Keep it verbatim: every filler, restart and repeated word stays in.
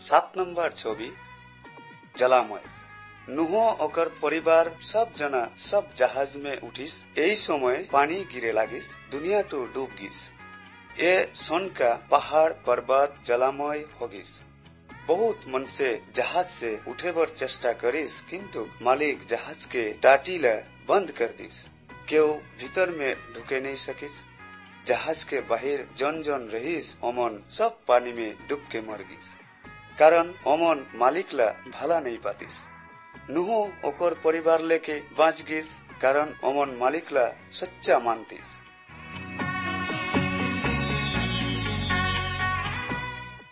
सात नंबर छवि जलामय। नुह ओकर परिवार सब जना सब जहाज में उठिस। यही समय पानी गिरे लागिस, दुनिया तो डूब गिस। ये सन का पहाड़ पर्वत जलामय हो गिस। बहुत मन से जहाज से उठे बर चेष्टा करिस, किंतु मालिक जहाज के टाटीला बंद कर दिस। केव भीतर में ढुके नहीं सकिस। जहाज के बाहर जन जन रहीस, ओमन सब पानी में डूब के मर गिस। कारण ओमन मालिक ला भला नहीं पातिस। नुह ओकर परिवार लेके बाँच गिस, कारण ओमन मालिक ला सच्चा मानतिस।